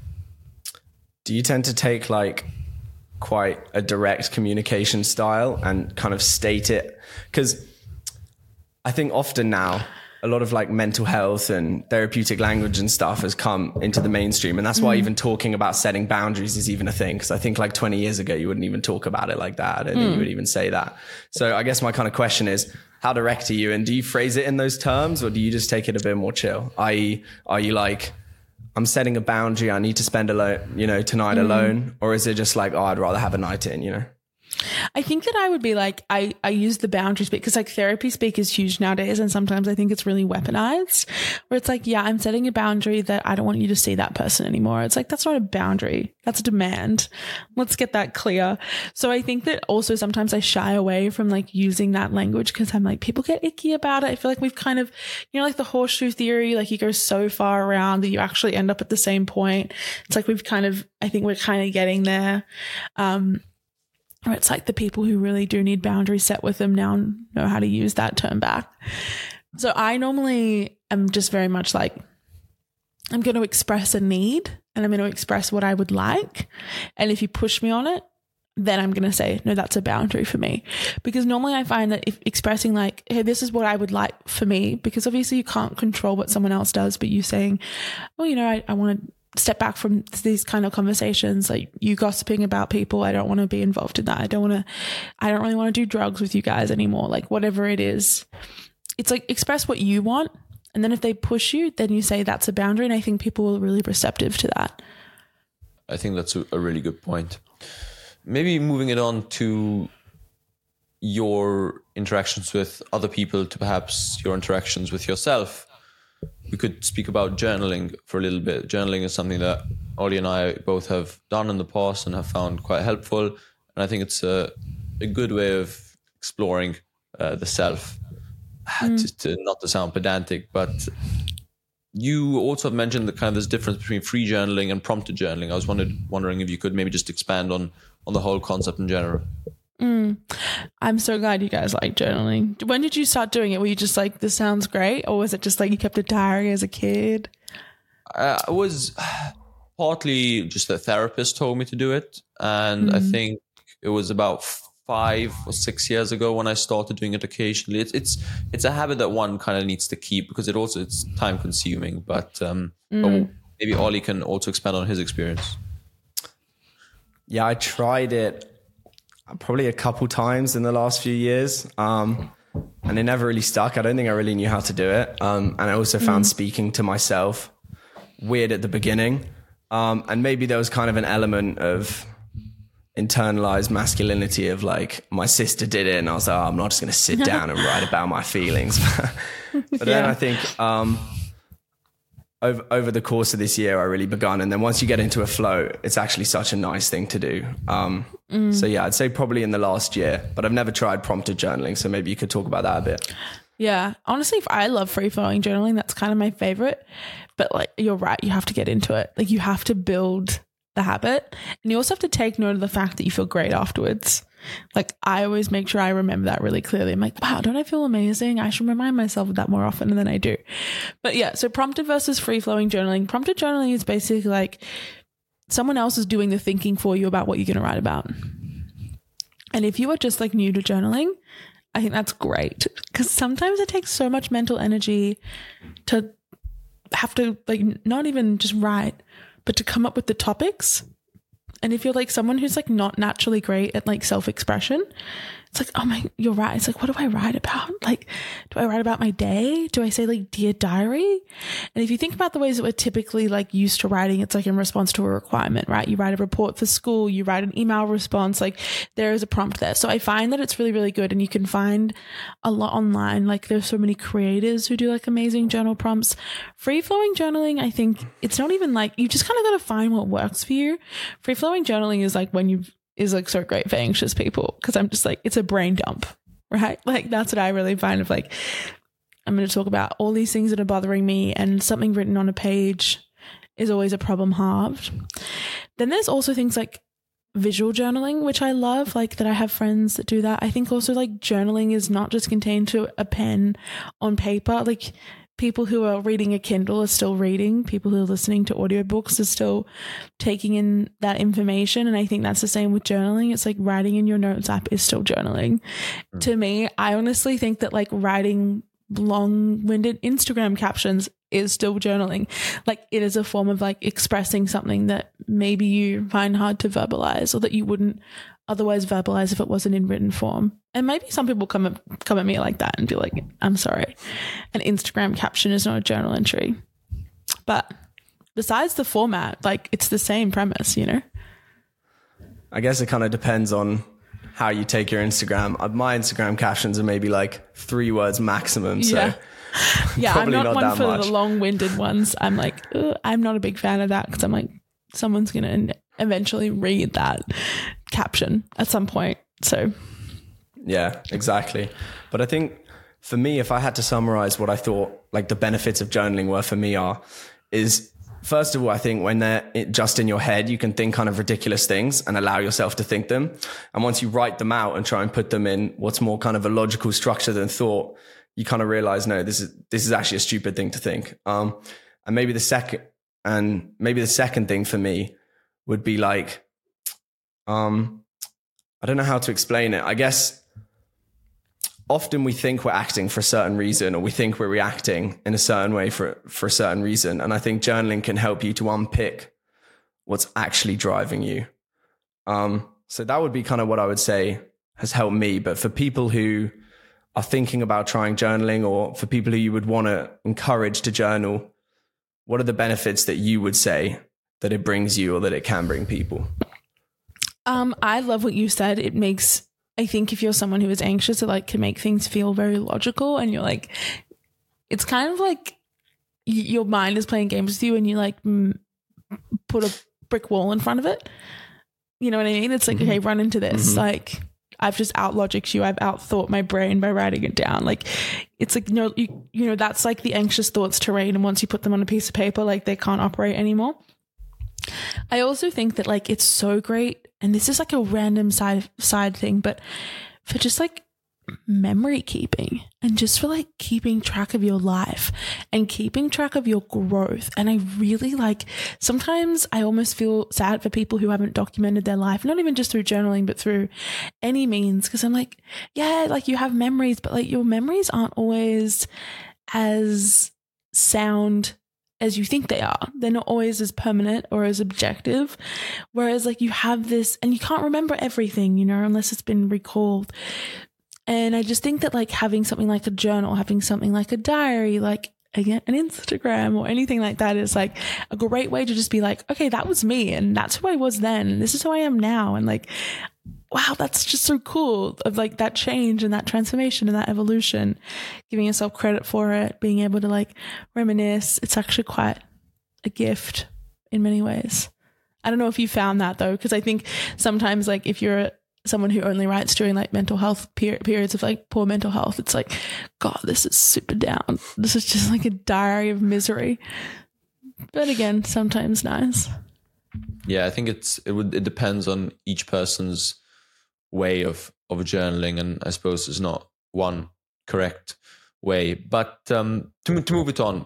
Do you tend to take like quite a direct communication style and kind of state it? Because I think often now a lot of like mental health and therapeutic language and stuff has come into the mainstream, and that's why mm. even talking about setting boundaries is even a thing. Because I think like twenty years ago you wouldn't even talk about it like that. I don't mm. think you would even say that. So I guess my kind of question is, how direct are you, and do you phrase it in those terms, or do you just take it a bit more chill? that is, are you like, I'm setting a boundary, I need to spend alone, you know, tonight mm. alone? Or is it just like, oh, I'd rather have a night in, you know? I think that I would be like, I, I use the boundary speak because like therapy speak is huge nowadays. And sometimes I think it's really weaponized where it's like, yeah, I'm setting a boundary that I don't want you to see that person anymore. It's like, that's not a boundary. That's a demand. Let's get that clear. So I think that also sometimes I shy away from like using that language because I'm like, people get icky about it. I feel like we've kind of, you know, like the horseshoe theory, like you go so far around that you actually end up at the same point. It's like we've kind of, I think we're kind of getting there. Um, Or it's like the people who really do need boundaries set with them now know how to use that term back. So I normally am just very much like, I'm going to express a need and I'm going to express what I would like. And if you push me on it, then I'm going to say, no, that's a boundary for me. Because normally I find that if expressing like, hey, this is what I would like for me, because obviously you can't control what someone else does, but you saying, well, you know, I, I want to step back from these kind of conversations, like you gossiping about people. I don't want to be involved in that. I don't want to, I don't really want to do drugs with you guys anymore. Like whatever it is, it's like express what you want. And then if they push you, then you say that's a boundary. And I think people are really receptive to that. I think that's a, a really good point. Maybe moving it on to your interactions with other people to perhaps your interactions with yourself. We could speak about journaling for a little bit. Journaling is something that Ollie and I both have done in the past and have found quite helpful. And I think it's a, a good way of exploring uh, the self. Mm. To, to, not to sound pedantic, but you also have mentioned the kind of this difference between free journaling and prompted journaling. I was wondered, wondering if you could maybe just expand on, on the whole concept in general. Mm. I'm so glad you guys like journaling. When did you start doing it? Were you just like, this sounds great? Or was it just like you kept a diary as a kid? Uh, I was partly just a therapist told me to do it. And mm. I think it was about five or six years ago when I started doing it occasionally. It's it's it's a habit that one kind of needs to keep because it also it's time consuming. But, um, mm. but maybe Ollie can also expand on his experience. Yeah, I tried it probably a couple times in the last few years. Um, and it never really stuck. I don't think I really knew how to do it. Um, and I also found mm. speaking to myself weird at the beginning. Um, and maybe there was kind of an element of internalized masculinity of like, my sister did it and I was like, oh, I'm not just going to sit down and write about my feelings. But then yeah. I think, um, over, over the course of this year, I really begun. And then once you get into a flow, it's actually such a nice thing to do. Um, mm. So yeah, I'd say probably in the last year, but I've never tried prompted journaling. So maybe you could talk about that a bit. Yeah. Honestly, if I love free flowing journaling, that's kind of my favorite, but like, you're right. You have to get into it. Like you have to build the habit and you also have to take note of the fact that you feel great afterwards. Like I always make sure I remember that really clearly. I'm like, wow, don't I feel amazing? I should remind myself of that more often than I do. But yeah, so prompted versus free flowing journaling. Prompted journaling is basically like someone else is doing the thinking for you about what you're going to write about. And if you are just like new to journaling, I think that's great because sometimes it takes so much mental energy to have to like not even just write, but to come up with the topics. And if you're like someone who's like not naturally great at like self-expression, it's like, oh my, you're right. It's like, what do I write about? Like, do I write about my day? Do I say like, dear diary? And if you think about the ways that we're typically like used to writing, it's like in response to a requirement, right? You write a report for school, you write an email response, like there is a prompt there. So I find that it's really, really good. And you can find a lot online. Like there's so many creators who do like amazing journal prompts. Free flowing journaling, I think it's not even like, you just kind of got to find what works for you. Free flowing journaling is like when you've, is like so great for anxious people because I'm just like, it's a brain dump, right? Like that's what I really find of like, I'm going to talk about all these things that are bothering me and something written on a page is always a problem halved. Then there's also things like visual journaling, which I love, like that I have friends that do that. I think also like journaling is not just contained to a pen on paper. Like people who are reading a Kindle are still reading. People who are listening to audiobooks are still taking in that information. And I think that's the same with journaling. It's like writing in your notes app is still journaling. Mm. To me, I honestly think that like writing long-winded Instagram captions is still journaling. Like it is a form of like expressing something that maybe you find hard to verbalize or that you wouldn't otherwise verbalize if it wasn't in written form. And maybe some people come at, come at me like that and be like, I'm sorry, an Instagram caption is not a journal entry. But besides the format, like it's the same premise, you know? I guess it kind of depends on how you take your Instagram. Uh, My Instagram captions are maybe like three words maximum. So Yeah. Yeah, I'm probably not, not one that for much. the long-winded ones. I'm like, ugh, I'm not a big fan of that because I'm like, someone's going to eventually read that caption at some point. So Yeah, exactly. But I think for me, if I had to summarize what I thought like the benefits of journaling were for me are, is first of all, I think when they're it- just in your head, you can think kind of ridiculous things and allow yourself to think them. And once you write them out and try and put them in what's more kind of a logical structure than thought, you kind of realize, no, this is, this is actually a stupid thing to think. Um, and maybe the second, and maybe the second thing for me would be like, um, I don't know how to explain it. I guess often we think we're acting for a certain reason, or we think we're reacting in a certain way for, for a certain reason. And I think journaling can help you to unpick what's actually driving you. Um, so that would be kind of what I would say has helped me. But for people who are thinking about trying journaling, or for people who you would want to encourage to journal, what are the benefits that you would say that it brings you or that it can bring people? Um, I love what you said. It makes, I think if you're someone who is anxious, it like can make things feel very logical, and you're like, it's kind of like y- your mind is playing games with you, and you like m- put a brick wall in front of it. You know what I mean? It's like, mm-hmm. okay, run into this. Mm-hmm. Like, I've just out logicked you. I've outthought my brain by writing it down. Like, it's like, no, you, you know, that's like the anxious thoughts terrain. And once you put them on a piece of paper, like they can't operate anymore. I also think that like, it's so great. And this is like a random side side thing, but for just like memory keeping and just for like keeping track of your life and keeping track of your growth. And I really like, sometimes I almost feel sad for people who haven't documented their life, not even just through journaling, but through any means. Cause I'm like, yeah, like you have memories, but like your memories aren't always as sound as you think they are. They're not always as permanent or as objective. Whereas like you have this, and you can't remember everything, you know, unless it's been recalled. And I just think that like having something like a journal, having something like a diary, like again, an Instagram or anything like that is like a great way to just be like, okay, that was me and that's who I was then. And this is who I am now. And like, wow, that's just so cool of like that change and that transformation and that evolution, giving yourself credit for it, being able to like reminisce. It's actually quite a gift in many ways. I don't know if you found that though, because I think sometimes like if you're someone who only writes during like mental health per- periods of like poor mental health, it's like, God, this is super down. This is just like a diary of misery. But again, sometimes nice. Yeah, I think it's it would it depends on each person's way of of journaling, and I suppose there's not one correct way. But um, to to move it on,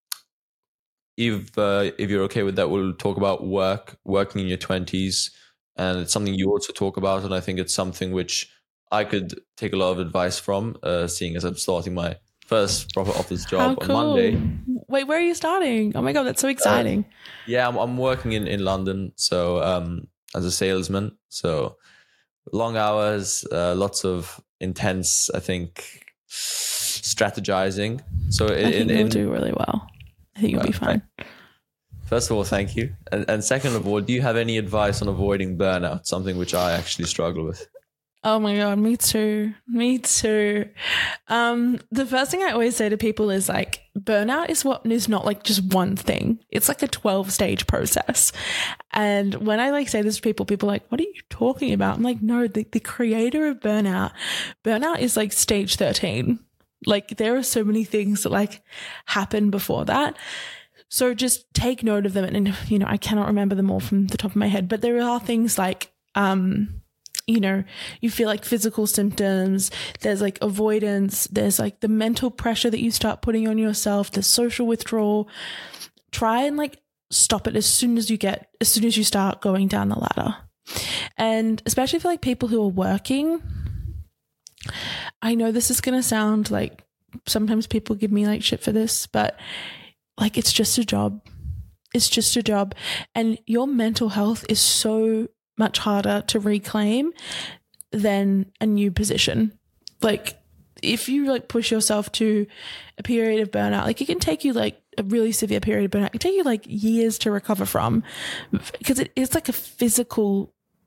if uh, if you're okay with that, we'll talk about work, working in your twenties. And it's something you also talk about, and I think it's something which I could take a lot of advice from, uh, seeing as I'm starting my first proper office job How cool. on Monday. Wait, where are you starting? Oh my God, that's so exciting. Uh, yeah, I'm, I'm working in, in London, so um, as a salesman. So long hours, uh, lots of intense, I think, strategizing. So in, I think in, you'll in, do really well. I think you'll be fine. First of all, thank you. And, and second of all, do you have any advice on avoiding burnout? Something which I actually struggle with. Oh my God, me too. Me too. Um, the first thing I always say to people is like, burnout is what is not like just one thing. It's like a twelve stage process. And when I like say this to people, people are like, what are you talking about? I'm like, no, the, the creator of burnout, burnout is like stage thirteen. Like there are so many things that like happen before that. So just take note of them. And, you know, I cannot remember them all from the top of my head, but there are things like, um, you know, you feel like physical symptoms, there's like avoidance, there's like the mental pressure that you start putting on yourself, there's social withdrawal. Try and like stop it as soon as you get, as soon as you start going down the ladder. And especially for like people who are working, I know this is going to sound like sometimes people give me like shit for this, but like, it's just a job. It's just a job. And your mental health is so much harder to reclaim than a new position. Like, if you like push yourself to a period of burnout, like it can take you like a really severe period of burnout. It can take you like years to recover from, because it is like a physical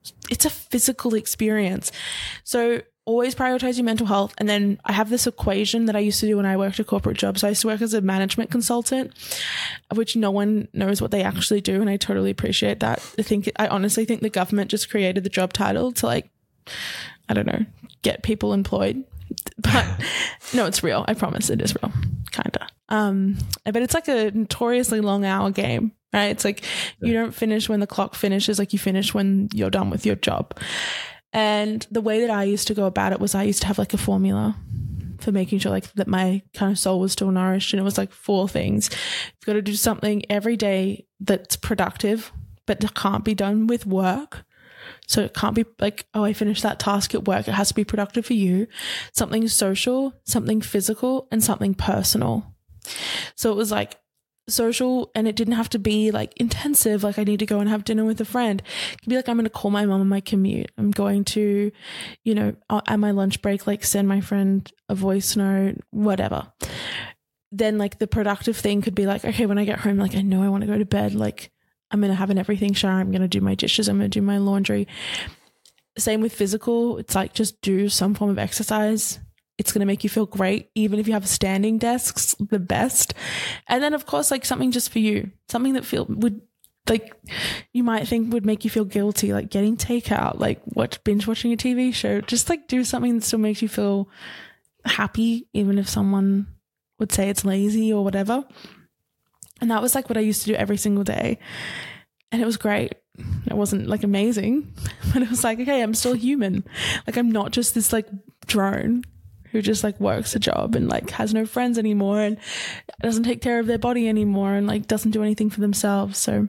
it's a physical experience. So always prioritize your mental health. And then I have this equation that I used to do when I worked a corporate job. So I used to work as a management consultant, of which no one knows what they actually do. And I totally appreciate that. I think, I honestly think the government just created the job title to like, I don't know, get people employed. But no, it's real. I promise it is real. Kinda. Um, but it's like a notoriously long hour game, right? It's like you don't finish when the clock finishes, like you finish when you're done with your job. And the way that I used to go about it was I used to have like a formula for making sure like that my kind of soul was still nourished. And it was like four things. You've got to do something every day that's productive, but it can't be done with work. So it can't be like, oh, I finished that task at work. It has to be productive for you. Something social, something physical, and something personal. So it was like social, and it didn't have to be like intensive, like I need to go and have dinner with a friend. It could be like I'm going to call my mom on my commute. I'm going to, you know, at my lunch break, like send my friend a voice note, whatever. Then like the productive thing could be like, okay, when I get home, like I know I want to go to bed, like I'm going to have an everything shower. I'm going to do my dishes. I'm going to do my laundry. Same with physical. It's like just do some form of exercise. It's going to make you feel great. Even if you have standing desks, the best. And then of course, like something just for you, something that feel would like you might think would make you feel guilty, like getting takeout, like watch binge watching a T V show. Just like do something that still makes you feel happy, even if someone would say it's lazy or whatever. And that was like what I used to do every single day. And it was great. It wasn't like amazing, but it was like, okay, I'm still human. Like I'm not just this like drone who just like works a job and like has no friends anymore and doesn't take care of their body anymore and like doesn't do anything for themselves. So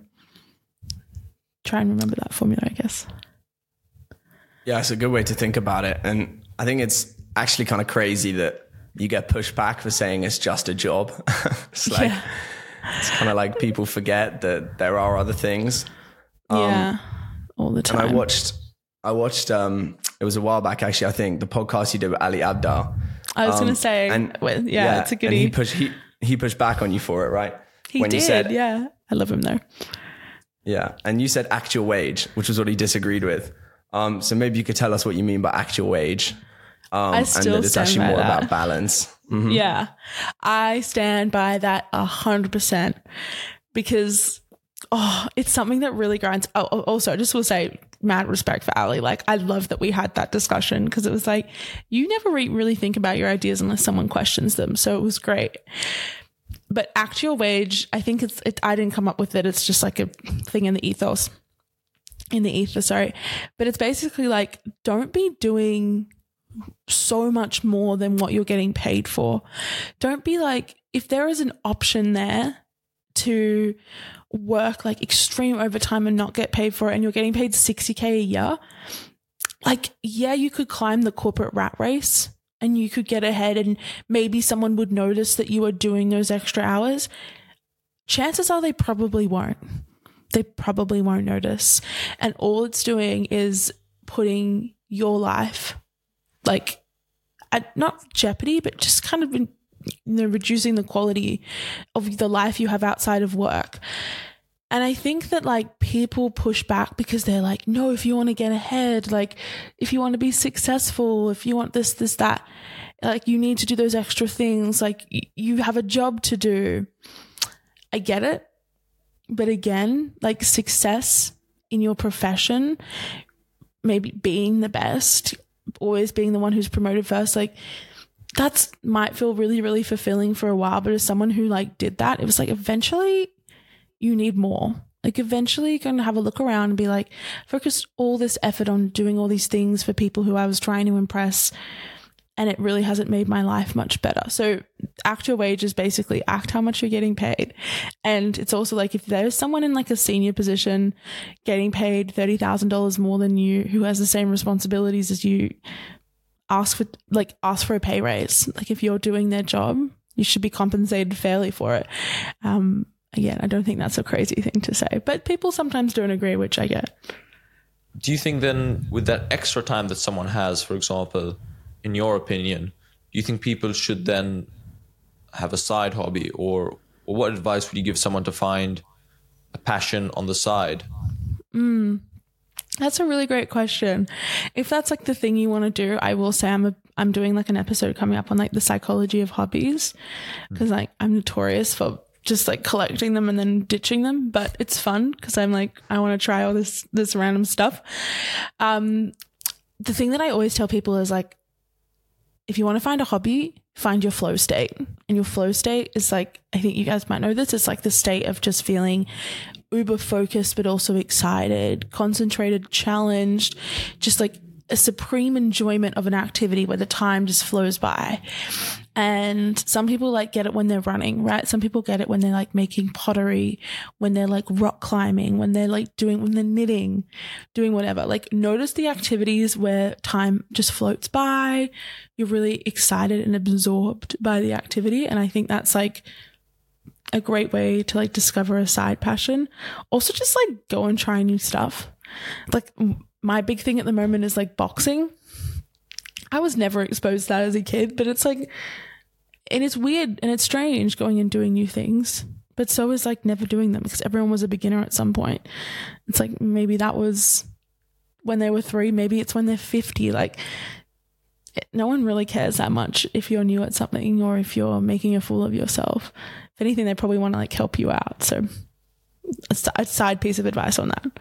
try and remember that formula, I guess. Yeah, it's a good way to think about it. And I think it's actually kind of crazy that you get pushed back for saying it's just a job. It's like, yeah. It's kind of like people forget that there are other things. Um, yeah, all the time. And I watched, I watched, um, it was a while back actually, I think, the podcast you did with Ali Abdaal. I was um, going to say, and, with, yeah, yeah, it's a goodie. And he pushed, he, he pushed back on you for it, right? He when did, you said, yeah. I love him though. Yeah. And you said actual wage, which was what he disagreed with. Um, so maybe you could tell us what you mean by actual wage. Um, I still and that it's stand actually by more that. about balance. Mm-hmm. Yeah, I stand by that a hundred percent because, oh, it's something that really grinds. Oh, also, I just will say, mad respect for Ali. Like, I love that we had that discussion because it was like, you never re- really think about your ideas unless someone questions them. So it was great. But actual wage, I think it's, it, I didn't come up with it. It's just like a thing in the ethos, in the ether, sorry. But it's basically like, don't be doing so much more than what you're getting paid for. Don't be like, if there is an option there to work like extreme overtime and not get paid for it and you're getting paid sixty K a year, like, yeah, you could climb the corporate rat race and you could get ahead and maybe someone would notice that you are doing those extra hours. Chances are they probably won't. They probably won't notice. And all it's doing is putting your life like at not jeopardy, but just kind of, in, you know, reducing the quality of the life you have outside of work. And I think that like people push back because they're like, no, if you want to get ahead, like if you want to be successful, if you want this, this, that, like you need to do those extra things. Like y- you have a job to do. I get it. But again, like success in your profession, maybe being the best, always being the one who's promoted first, like that's might feel really, really fulfilling for a while. But as someone who like did that, it was like eventually you need more. Like eventually you're going to have a look around and be like, focus all this effort on doing all these things for people who I was trying to impress, and it really hasn't made my life much better. So actual wage is basically act how much you're getting paid. And it's also like if there's someone in like a senior position getting paid thirty thousand dollars more than you who has the same responsibilities as you, ask for like ask for a pay raise. Like if you're doing their job, you should be compensated fairly for it. Um, again, I don't think that's a crazy thing to say, but people sometimes don't agree, which I get. Do you think then with that extra time that someone has, for example, in your opinion, do you think people should then have a side hobby, or, or what advice would you give someone to find a passion on the side? Mm. That's a really great question. If that's like the thing you want to do, I will say I'm a, I'm doing like an episode coming up on like the psychology of hobbies, because like I'm notorious for just like collecting them and then ditching them, but it's fun because I'm like, I want to try all this this random stuff. Um, the thing that I always tell people is like, if you want to find a hobby, find your flow state. And your flow state is like, I think you guys might know this, it's like the state of just feeling uber focused, but also excited, concentrated, challenged, just like a supreme enjoyment of an activity where the time just flows by. And some people like get it when they're running, right? Some people get it when they're like making pottery, when they're like rock climbing, when they're like doing, when they're knitting, doing whatever. Like notice the activities where time just floats by. You're really excited and absorbed by the activity. And I think that's like a great way to like discover a side passion. Also just like go and try new stuff. Like my big thing at the moment is like boxing. I was never exposed to that as a kid, but it's like, and it's weird and it's strange going and doing new things, but so is like never doing them because everyone was a beginner at some point. It's like, maybe that was when they were three, maybe it's when they're fifty. Like it, no one really cares that much if you're new at something or if you're making a fool of yourself. If anything, they probably want to like help you out. So a, a side piece of advice on that.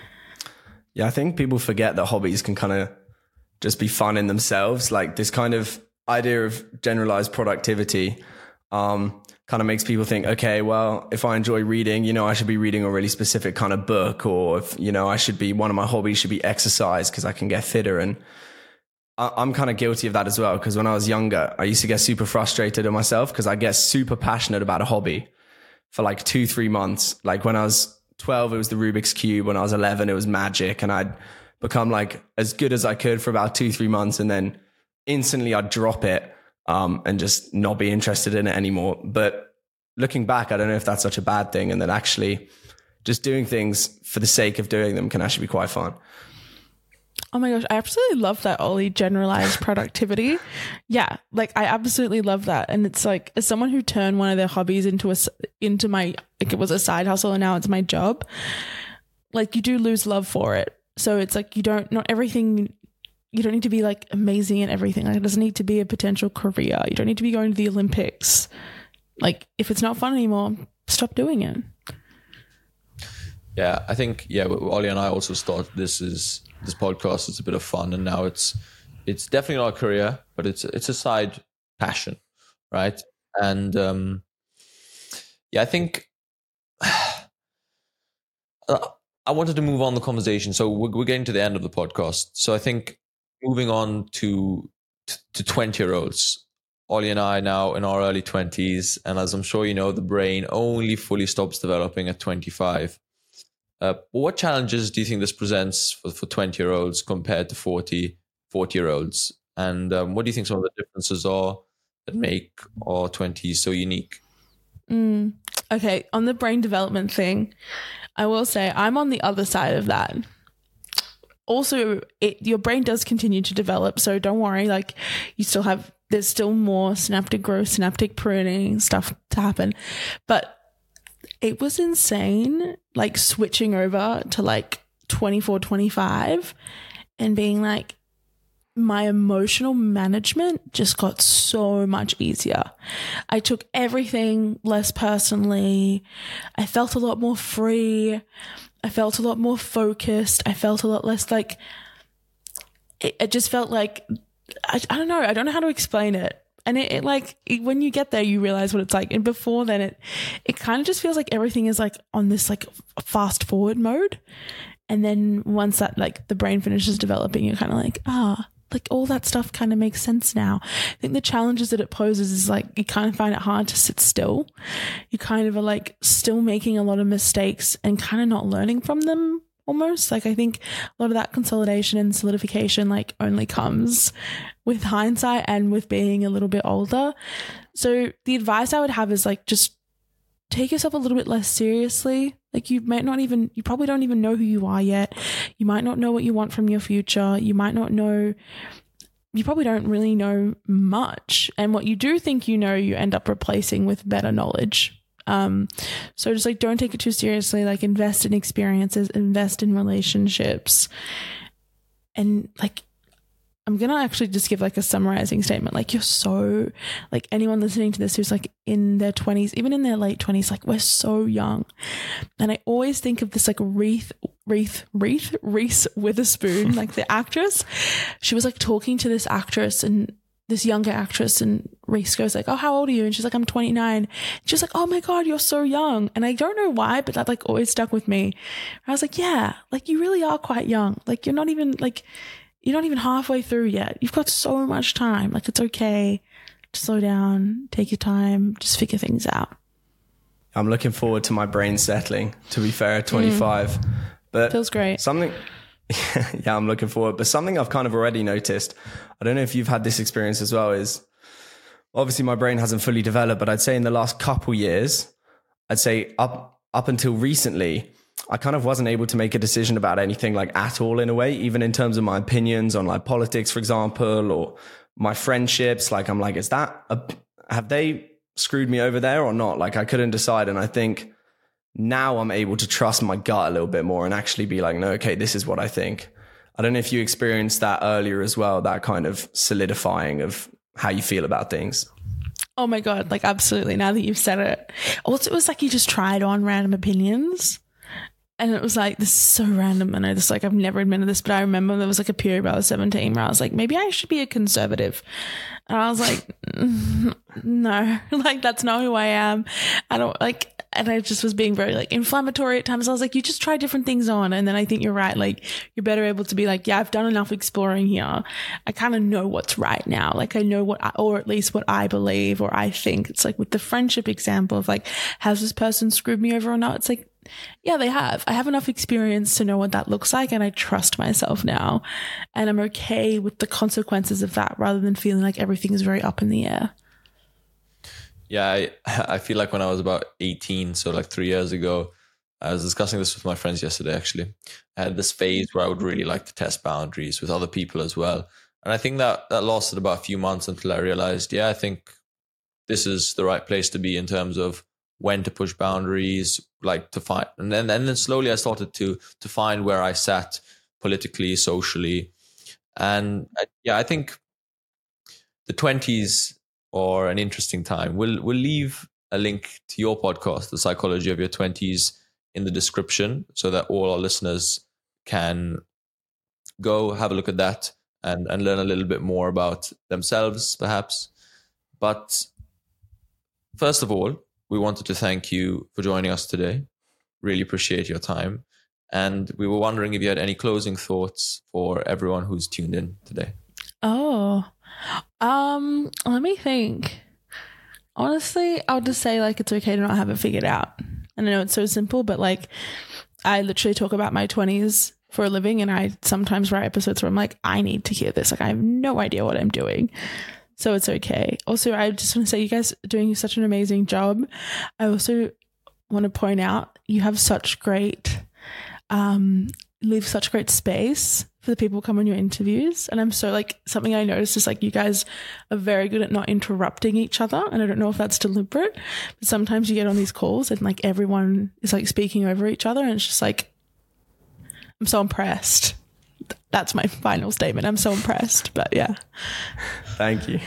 Yeah, I think people forget that hobbies can kind of just be fun in themselves. Like this kind of idea of generalized productivity um, kind of makes people think, okay, well, if I enjoy reading, you know, I should be reading a really specific kind of book, or if, you know, I should be, one of my hobbies should be exercise because I can get fitter. And I, I'm kind of guilty of that as well. Because when I was younger, I used to get super frustrated at myself because I get super passionate about a hobby for like two, three months. Like when I was twelve, it was the Rubik's Cube. When I was eleven, it was magic. And I'd become like as good as I could for about two, three months. And then instantly I'd drop it um, and just not be interested in it anymore. But looking back, I don't know if that's such a bad thing. And that actually just doing things for the sake of doing them can actually be quite fun. Oh my gosh, I absolutely love that, Ollie, generalized productivity. Yeah, like I absolutely love that. And it's like, as someone who turned one of their hobbies into a, into my, like it was a side hustle and now it's my job, like you do lose love for it. So it's like, you don't, not everything, you don't need to be like amazing at everything. Like it doesn't need to be a potential career. You don't need to be going to the Olympics. Like if it's not fun anymore, stop doing it. Yeah, I think, yeah, Ollie and I also thought this is, this podcast is a bit of fun, and now it's, it's definitely not a career, but it's, it's a side passion, right? And um, yeah, I think uh, I wanted to move on the conversation. So we're, we're getting to the end of the podcast. So I think moving on to, to twenty year olds, Ollie and I now in our early twenties. And as I'm sure you know, the brain only fully stops developing at twenty-five. Uh, what challenges do you think this presents for, for twenty year olds compared to forty, forty year olds? And um, what do you think some of the differences are that make our twenties so unique? Mm, okay. On the brain development thing, I will say I'm on the other side of that. Also, it, your brain does continue to develop. So don't worry. Like you still have, there's still more synaptic growth, synaptic pruning stuff to happen. But it was insane, like switching over to like twenty-four, twenty-five and being like, my emotional management just got so much easier. I took everything less personally. I felt a lot more free. I felt a lot more focused. I felt a lot less like, it, it just felt like, I, I don't know. I don't know how to explain it. And it, it like, it, when you get there, you realize what it's like. And before then, it, it kind of just feels like everything is like on this like fast forward mode. And then once that like the brain finishes developing, you're kind of like, ah, like all that stuff kind of makes sense now. I think the challenges that it poses is like, you kind of find it hard to sit still. You kind of are like still making a lot of mistakes and kind of not learning from them almost. Like I think a lot of that consolidation and solidification like only comes with hindsight and with being a little bit older. So the advice I would have is like, just take yourself a little bit less seriously. Like you might not even, you probably don't even know who you are yet. You might not know what you want from your future. You might not know, you probably don't really know much. And what you do think you know, you end up replacing with better knowledge. Um, so just like, don't take it too seriously. Like, invest in experiences, invest in relationships. And like, I'm going to actually just give like a summarizing statement. Like, you're so, like, anyone listening to this who's like in their twenties, even in their late twenties, like, we're so young. And I always think of this like Reese, Reese, Reese, Reese Witherspoon, like the actress. She was like talking to this actress and this younger actress, and Reese goes like, oh, how old are you? And she's like, I'm twenty-nine. She's like, oh my God, you're so young. And I don't know why, but that like always stuck with me. I was like, yeah, like you really are quite young. Like you're not even like, you're not even halfway through yet. You've got so much time. Like, it's okay to slow down, take your time, just figure things out. I'm looking forward to my brain settling, to be fair, at twenty-five. Mm. But feels great. Something, yeah, I'm looking forward. But something I've kind of already noticed, I don't know if you've had this experience as well, is obviously my brain hasn't fully developed, but I'd say in the last couple years, I'd say up up until recently, I kind of wasn't able to make a decision about anything like at all in a way, even in terms of my opinions on like politics, for example, or my friendships. Like, I'm like, is that, a, have they screwed me over there or not? Like, I couldn't decide. And I think now I'm able to trust my gut a little bit more and actually be like, no, okay, this is what I think. I don't know if you experienced that earlier as well, that kind of solidifying of how you feel about things. Oh my God, like absolutely. Now that you've said it. Also, it was like you just tried on random opinions. And it was like, this is so random. And I just like, I've never admitted this, but I remember there was like a period where I was seventeen where I was like, maybe I should be a conservative. And I was like, no, like, that's not who I am. I don't like, and I just was being very like inflammatory at times. I was like, you just try different things on. And then I think you're right. Like, you're better able to be like, yeah, I've done enough exploring here. I kind of know what's right now. Like, I know what, I, or at least what I believe or I think. It's like with the friendship example of like, has this person screwed me over or not? It's like, yeah, they have. I have enough experience to know what that looks like, and I trust myself now. And I'm okay with the consequences of that rather than feeling like everything is very up in the air. Yeah, I, I feel like when I was about eighteen, so like three years ago, I was discussing this with my friends yesterday, actually. I had this phase where I would really like to test boundaries with other people as well. And I think that, that lasted about a few months until I realized, yeah, I think this is the right place to be in terms of when to push boundaries, like to find, and then and then slowly I started to to find where I sat politically, socially, and I, yeah, I think the twenties are an interesting time. We'll we'll leave a link to your podcast, The Psychology of Your twenties, in the description, so that all our listeners can go have a look at that and and learn a little bit more about themselves, perhaps. But first of all, we wanted to thank you for joining us today. Really appreciate your time. And we were wondering if you had any closing thoughts for everyone who's tuned in today. Oh, um, let me think. Honestly, I'll just say like, it's okay to not have it figured out. And I know it's so simple, but like, I literally talk about my twenties for a living. And I sometimes write episodes where I'm like, I need to hear this. Like, I have no idea what I'm doing. So it's okay. Also, I just want to say you guys are doing such an amazing job. I also want to point out you have such great, um, leave such great space for the people who come on your interviews. And I'm so like, something I noticed is like you guys are very good at not interrupting each other. And I don't know if that's deliberate, but sometimes you get on these calls and like everyone is like speaking over each other. And it's just like, I'm so impressed. That's my final statement. I'm so impressed, but yeah. Thank you.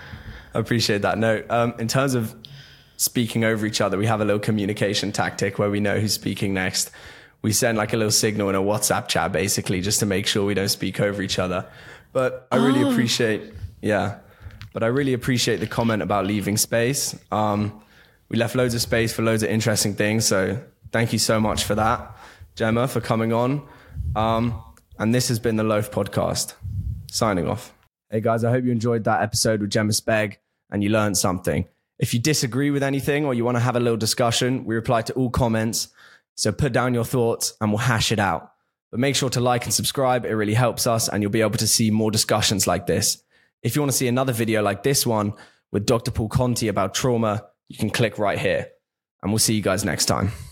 I appreciate that. No, um, in terms of speaking over each other, we have a little communication tactic where we know who's speaking next. We send like a little signal in a WhatsApp chat, basically, just to make sure we don't speak over each other. But I really oh. appreciate, yeah, but I really appreciate the comment about leaving space. Um, we left loads of space for loads of interesting things. So thank you so much for that, Gemma, for coming on. Um, And this has been the Loaf Podcast. Signing off. Hey guys, I hope you enjoyed that episode with Gemma Spegg and you learned something. If you disagree with anything or you want to have a little discussion, we reply to all comments. So put down your thoughts and we'll hash it out. But make sure to like and subscribe. It really helps us and you'll be able to see more discussions like this. If you want to see another video like this one with Doctor Paul Conti about trauma, you can click right here. And we'll see you guys next time.